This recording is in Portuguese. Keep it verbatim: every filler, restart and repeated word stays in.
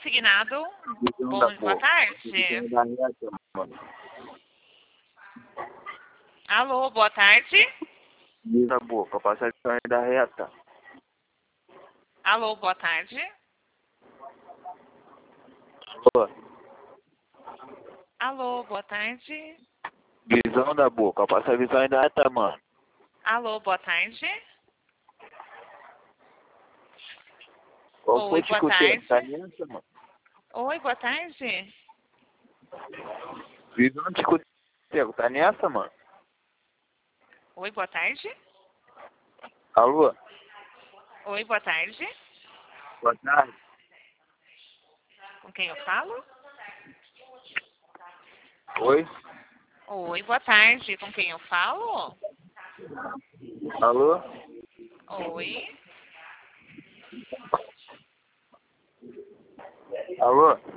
consignado. Visão Bom, da boa boa. tarde. Visão da reação, mano. Alô, boa tarde. Visão da boa, com a passagem da reta. Alô, boa tarde. Alô. Alô, boa tarde. Visão da boa, com a passagem visão da reta, mano. Alô, boa tarde. Qual Oi, foi boa tarde. tá nessa, mano? Oi, boa tarde. Visão de Cutego, tá nessa, mano? Oi, boa tarde. Alô? Oi, boa tarde. Boa tarde. Com quem eu falo? Oi? Oi, boa tarde. Com quem eu falo? Alô? Oi. Alô?